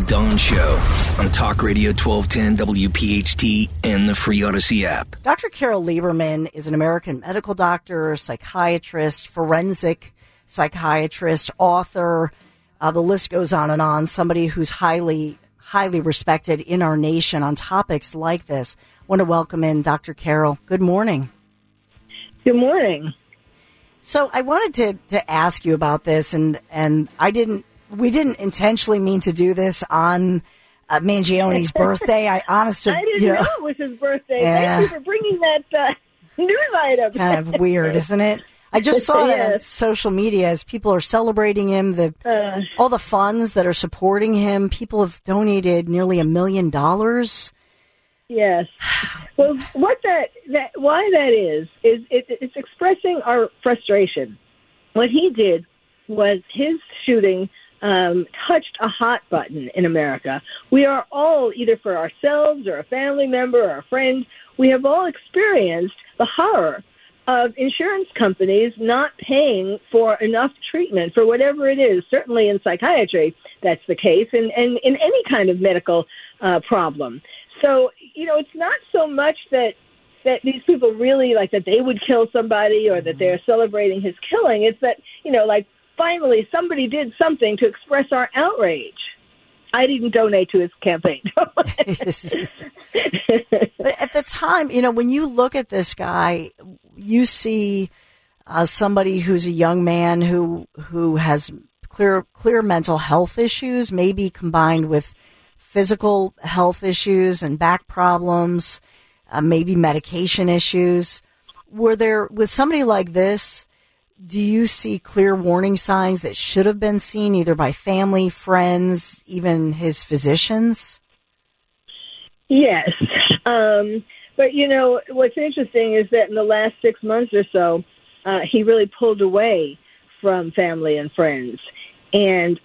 Dawn Show on Talk Radio 1210 WPHT and the free Odyssey app. Dr. Carol Lieberman is an American medical doctor, psychiatrist, forensic psychiatrist, author. The list goes on and on. Somebody who's highly respected in our nation on topics like this. I want to welcome in Dr. Carol. Good morning. Good morning. So I wanted to ask you about this, and we didn't intentionally mean to do this on Mangione's birthday. I didn't know it was his birthday. Thank you for bringing that news item. It's kind of weird, isn't it? I just saw that on social media as people are celebrating him. All the funds that are supporting him, people have donated nearly $1 million. Yes. Well, why that is it's expressing our frustration. What he did was his shooting touched a hot button in America. We are all, either for ourselves or a family member or a friend, we have all experienced the horror of insurance companies not paying for enough treatment for whatever it is. Certainly in psychiatry, that's the case, and in any kind of medical problem. So, it's not so much that these people really, like, that they would kill somebody or that they're celebrating his killing. It's that, finally somebody did something to express our outrage. I didn't donate to his campaign. But at the time, when you look at this guy, you see somebody who's a young man who has clear mental health issues, maybe combined with physical health issues and back problems, maybe medication issues. With somebody like this, do you see clear warning signs that should have been seen either by family, friends, even his physicians? Yes. But, what's interesting is that in the last 6 months or so, he really pulled away from family and friends. And,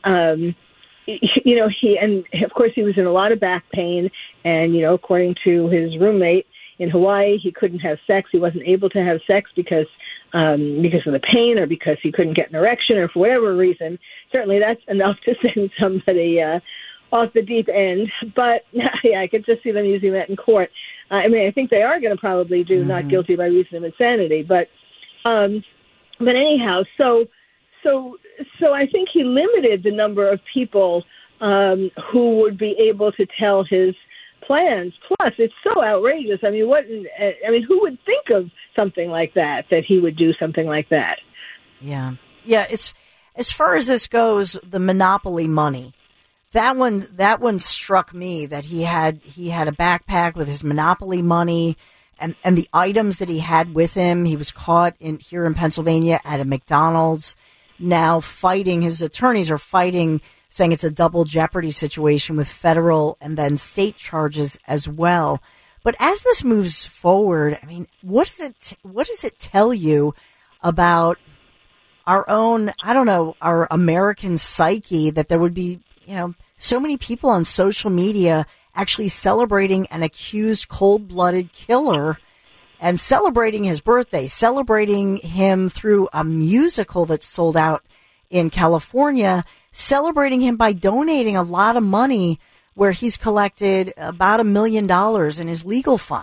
of course, he was in a lot of back pain. And, according to his roommate in Hawaii, he couldn't have sex. He wasn't able to have sex because of the pain or because he couldn't get an erection or for whatever reason. Certainly that's enough to send somebody off the deep end. But, I could just see them using that in court. I think they are going to probably do not guilty by reason of insanity. But anyhow, so I think he limited the number of people who would be able to tell his plans. Plus, it's so outrageous. Who would think of something like that he would do something like that? Yeah. It's, as far as this goes, the monopoly money. That one struck me, that he had a backpack with his monopoly money and the items that he had with him. He was caught here in Pennsylvania at a McDonald's. Now his attorneys are fighting, saying it's a double jeopardy situation with federal and then state charges as well. But as this moves forward, what does it tell you about our own, our American psyche, that there would be, so many people on social media actually celebrating an accused cold-blooded killer and celebrating his birthday, celebrating him through a musical that's sold out in California, celebrating him by donating a lot of money, where he's collected about $1 million in his legal fund.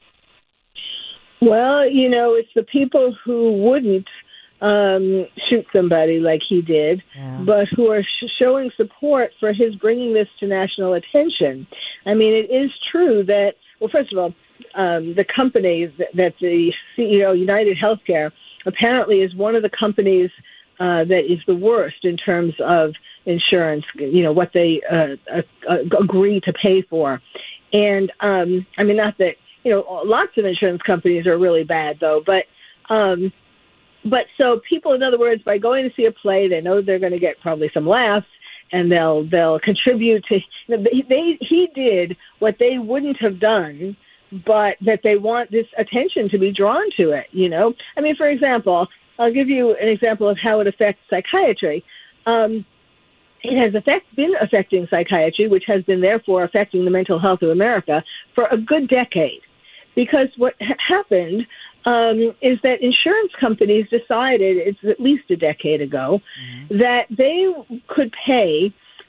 Well, it's the people who wouldn't shoot somebody like he did, but who are showing support for his bringing this to national attention. It is true that, well, first of all, the company that the CEO, United Healthcare, apparently is one of the companies that is the worst in terms of insurance, what they agree to pay for. And, not that, lots of insurance companies are really bad, though, but so people, in other words, by going to see a play, they know they're going to get probably some laughs, and they'll contribute to, he did what they wouldn't have done, but that they want this attention to be drawn to it, for example, I'll give you an example of how it affects psychiatry. It has been affecting psychiatry, which has been therefore affecting the mental health of America for a good decade. Because what happened is that insurance companies decided, it's at least a decade ago, that they could pay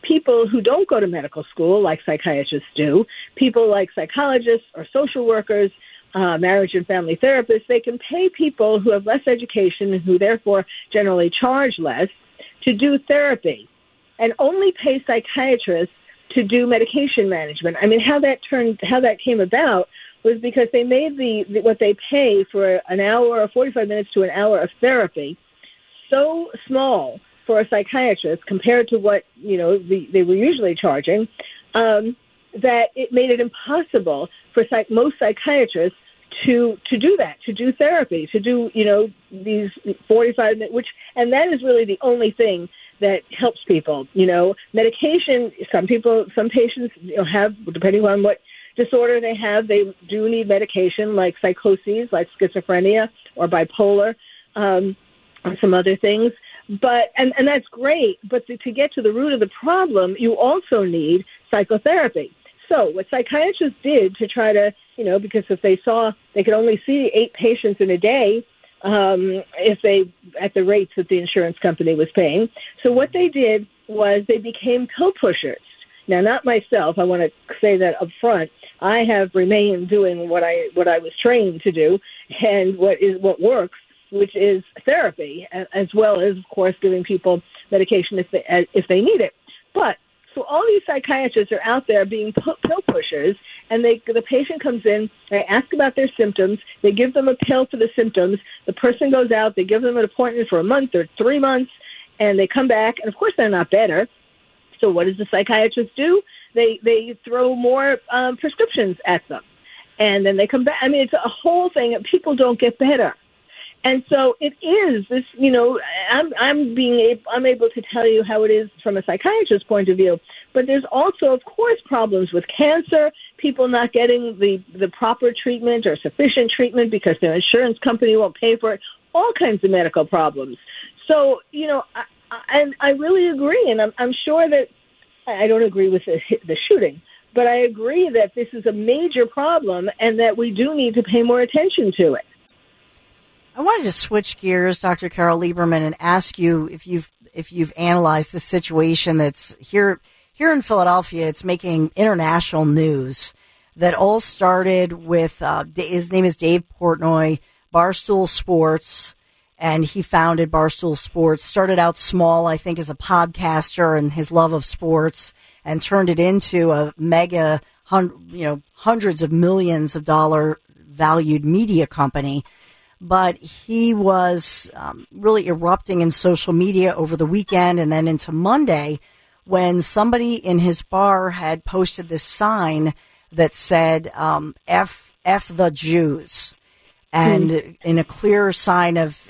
people who don't go to medical school, like psychiatrists do, people like psychologists or social workers, marriage and family therapists, they can pay people who have less education and who therefore generally charge less to do therapy, and only pay psychiatrists to do medication management. I mean, how that came about was because they made what they pay for an hour or 45 minutes to an hour of therapy so small for a psychiatrist compared to what they were usually charging, that it made it impossible for most psychiatrists to do that, to do therapy, to do these 45 minutes, and that is really the only thing that helps people. Medication. Some patients have, depending on what disorder they have, they do need medication, like psychoses, like schizophrenia or bipolar, or some other things. But and that's great. But to get to the root of the problem, you also need psychotherapy. So what psychiatrists did to try to, because if they saw they could only see 8 patients in a day, if they at the rates that the insurance company was paying. So what they did was they became pill pushers. Now, not myself. I want to say that up front. I have remained doing what I was trained to do, and what works, which is therapy, as well as, of course, giving people medication if they need it. But so all these psychiatrists are out there being pill pushers, and the patient comes in, they ask about their symptoms, they give them a pill for the symptoms, the person goes out, they give them an appointment for a month or 3 months, and they come back, and of course they're not better. So what does the psychiatrist do? They throw more prescriptions at them, and then they come back. I mean, it's a whole thing, and people don't get better. And so it is this, I'm able to tell you how it is from a psychiatrist's point of view. But there's also, of course, problems with cancer, people not getting the proper treatment or sufficient treatment because their insurance company won't pay for it, all kinds of medical problems. So, I really agree, and I'm sure that I don't agree with the shooting, but I agree that this is a major problem and that we do need to pay more attention to it. I wanted to switch gears, Dr. Carol Lieberman, and ask you if you've analyzed the situation that's here in Philadelphia. It's making international news. That all started with his name is Dave Portnoy, Barstool Sports, and he founded Barstool Sports. Started out small, I think, as a podcaster and his love of sports, and turned it into a mega, hundreds of millions of dollar valued media company. But he was really erupting in social media over the weekend and then into Monday when somebody in his bar had posted this sign that said, F the Jews, and in a clear sign of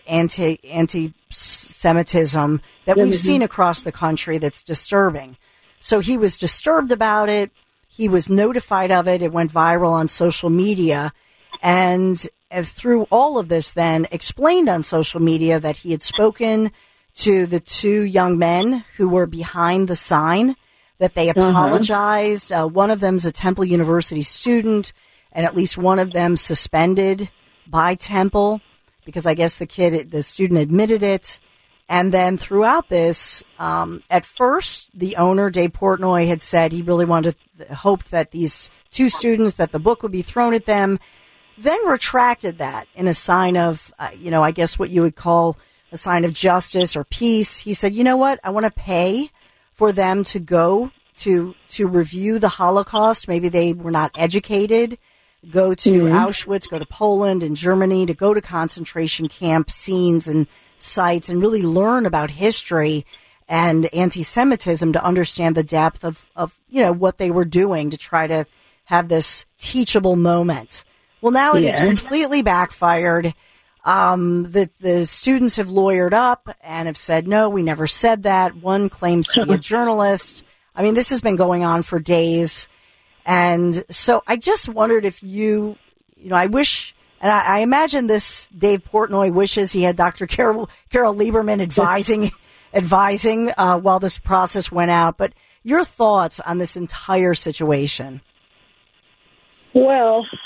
anti-Semitism that we've seen across the country that's disturbing. So he was disturbed about it. He was notified of it. It went viral on social media. And through all of this, then explained on social media that he had spoken to the 2 young men who were behind the sign, that they apologized. One of them's a Temple University student, and at least one of them suspended by Temple because I guess the student admitted it. And then throughout this, at first, the owner, Dave Portnoy, had said he really hoped that these 2 students, that the book would be thrown at them. Then retracted that in a sign of, I guess what you would call a sign of justice or peace. He said, you know what? I want to pay for them to go to review the Holocaust. Maybe they were not educated. Go to Auschwitz, go to Poland and Germany, to go to concentration camp scenes and sites and really learn about history and anti-Semitism to understand the depth of what they were doing to try to have this teachable moment. Well, now it is completely backfired. The students have lawyered up and have said, no, we never said that. One claims to be a journalist. I mean, this has been going on for days. And so I just wondered if I wish, and I imagine this Dave Portnoy wishes he had Dr. Carol Lieberman advising while this process went out. But your thoughts on this entire situation? Well,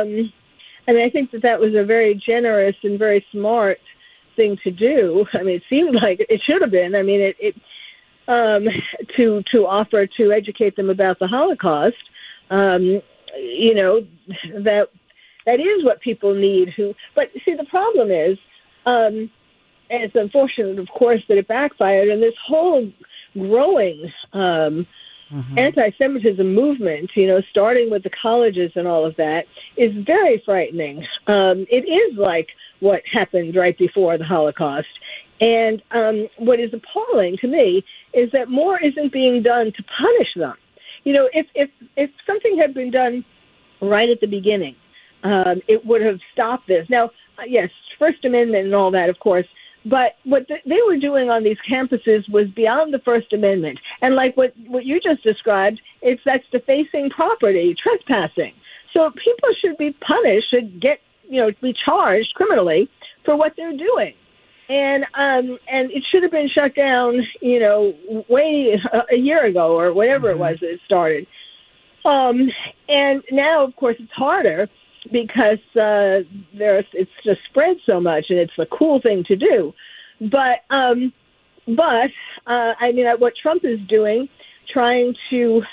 I think that was a very generous and very smart thing to do. I mean, it seemed like it should have been. I mean, to offer to educate them about the Holocaust. You know, that is what people need. But see, the problem is, and it's unfortunate, of course, that it backfired. And this whole growing anti-Semitism movement, you know, starting with the colleges and all of that, is very frightening. It is like what happened right before the Holocaust. And what is appalling to me is that more isn't being done to punish them. You know, if something had been done right at the beginning, it would have stopped this. Now, yes, First Amendment and all that, of course, but what they were doing on these campuses was beyond the First Amendment. And like what you just described, that's defacing property, trespassing. So people should be punished, should be charged criminally for what they're doing. And it should have been shut down, you know, way a year ago or whatever it was that it started. And now, of course, it's harder because it's just spread so much, and it's a cool thing to do. But I mean, what Trump is doing, trying to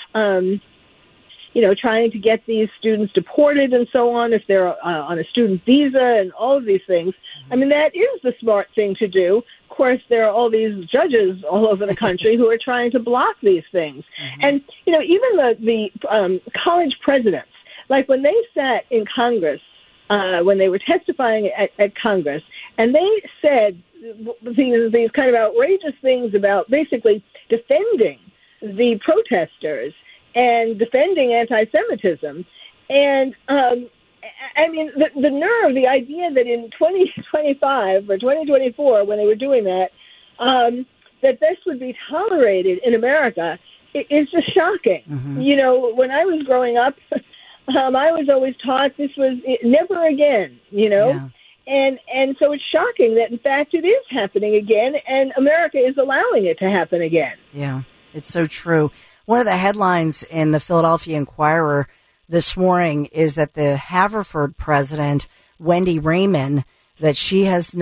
get these students deported and so on, if they're on a student visa and all of these things. I mean, that is the smart thing to do. Of course, there are all these judges all over the country who are trying to block these things. And, you know, even the college presidents, like when they sat in Congress, when they were testifying at Congress, and they said these kind of outrageous things about basically defending the protesters and defending anti-Semitism. And, I mean, the nerve, the idea that in 2025 or 2024, when they were doing that, that this would be tolerated in America is just shocking. You know, when I was growing up, I was always taught this was never again, you know. Yeah. And so it's shocking that, in fact, it is happening again, and America is allowing it to happen again. Yeah, it's so true. One of the headlines in the Philadelphia Inquirer this morning is that the Haverford president, Wendy Raymond, that she has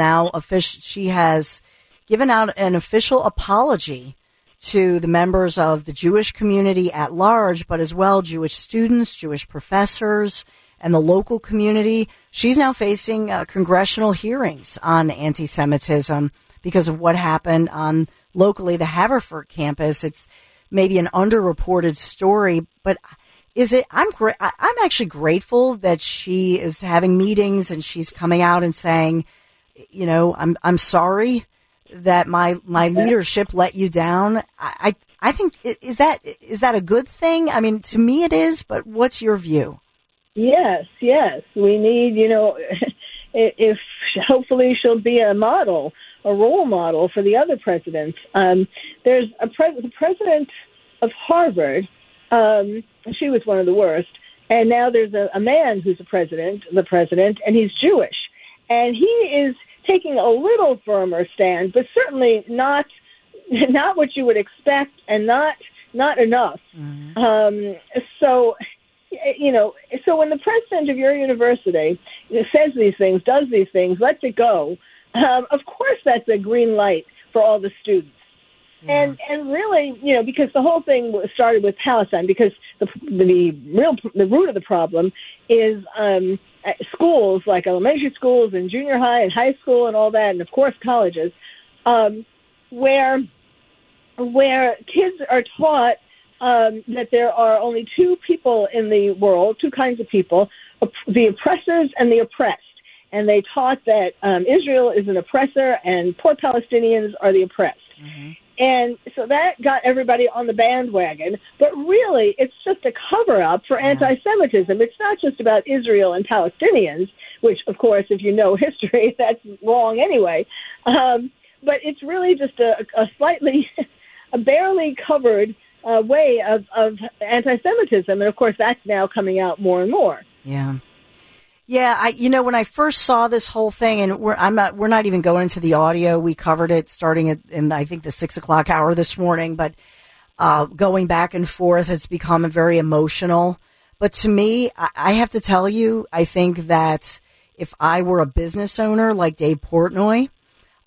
given out an official apology to the members of the Jewish community at large, but as well Jewish students, Jewish professors, and the local community. She's now facing congressional hearings on anti-Semitism because of what happened on locally the Haverford campus. It's maybe an underreported story, but I'm actually grateful that she is having meetings and she's coming out and saying, you know, I'm sorry that my leadership let you down. I think, is that a good thing? I mean, to me it is, but what's your view? Yes. We need, you know, if hopefully she'll be a role model for the other presidents. There's the president of Harvard. She was one of the worst. And now there's a man who's the president, and he's Jewish. And he is taking a little firmer stand, but certainly not what you would expect, and not enough. So, you know, so when the president of your university says these things, does these things, lets it go, of course that's a green light for all the students. Yeah. And really, you know, because the whole thing started with Palestine, because the root of the problem is schools like elementary schools and junior high and high school and all that, and of course colleges, where kids are taught that there are only two people in the world, two kinds of people, the oppressors and the oppressed. And they taught that Israel is an oppressor and poor Palestinians are the oppressed. And so that got everybody on the bandwagon. But really, it's just a cover-up for anti-Semitism. It's not just about Israel and Palestinians, which, of course, if you know history, that's wrong anyway. But it's really just a barely covered way of anti-Semitism. And, of course, that's now coming out more and more. Yeah. Yeah, when I first saw this whole thing, and we're not even going into the audio. We covered it starting in I think the 6:00 hour this morning, but going back and forth, it's become very emotional. But to me, I have to tell you, I think that if I were a business owner like Dave Portnoy,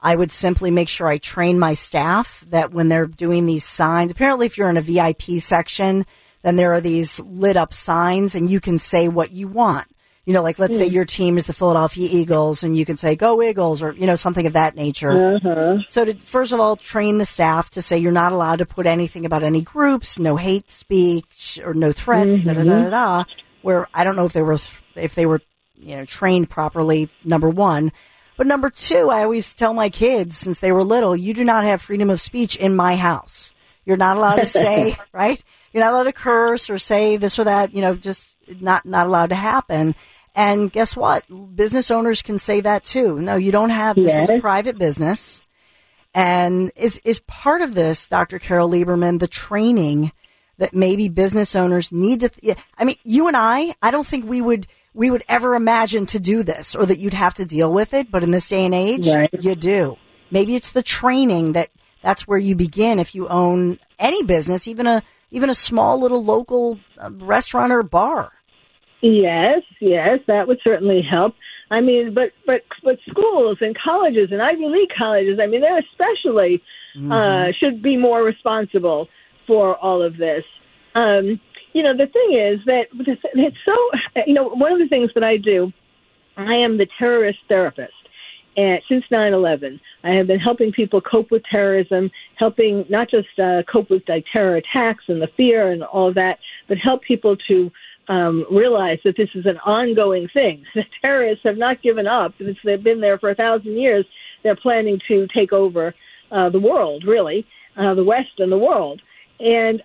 I would simply make sure I train my staff that when they're doing these signs, apparently if you're in a VIP section, then there are these lit up signs and you can say what you want. You know, like let's say your team is the Philadelphia Eagles and you can say, go Eagles, or, you know, something of that nature. So to, first of all, train the staff to say you're not allowed to put anything about any groups, no hate speech or no threats, where I don't know if they were, you know, trained properly, number one. But number two, I always tell my kids since they were little, you do not have freedom of speech in my house. You're not allowed to say, right? You're not allowed to curse or say this or that, you know, just not allowed to happen. And guess what? Business owners can say that too. No, you don't have, this is a private business. And is part of this, Dr. Carol Lieberman, the training that maybe business owners need to, I mean, you and I don't think we would ever imagine to do this or that you'd have to deal with it. But in this day and age, you do. Maybe it's the training that's where you begin if you own any business, even a small little local restaurant or bar. Yes, that would certainly help. I mean, but schools and colleges and Ivy League colleges, I mean, they especially should be more responsible for all of this. You know, the thing is that it's so, you know, one of the things that I do, I am the terrorist therapist. And since 9/11, I have been helping people cope with terrorism, helping not just cope with like terror attacks and the fear and all of that, but help people to realize that this is an ongoing thing. The terrorists have not given up. They've been there for 1,000 years. They're planning to take over the world, really, the West and the world. And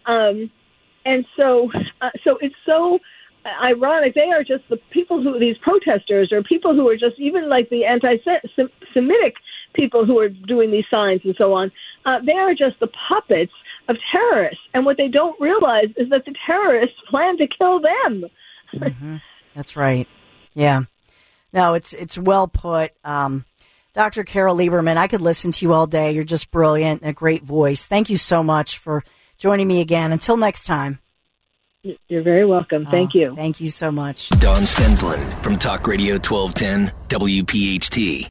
so it's so ironic. They are just the people these protesters are people who are just even like the anti-Semitic people who are doing these signs and so on. They are just the puppets of terrorists. And what they don't realize is that the terrorists plan to kill them. That's right. Yeah. No, it's well put. Dr. Carol Lieberman, I could listen to you all day. You're just brilliant and a great voice. Thank you so much for joining me again. Until next time. You're very welcome. Thank you. Thank you so much. Dawn Stensland from Talk Radio 1210 WPHT.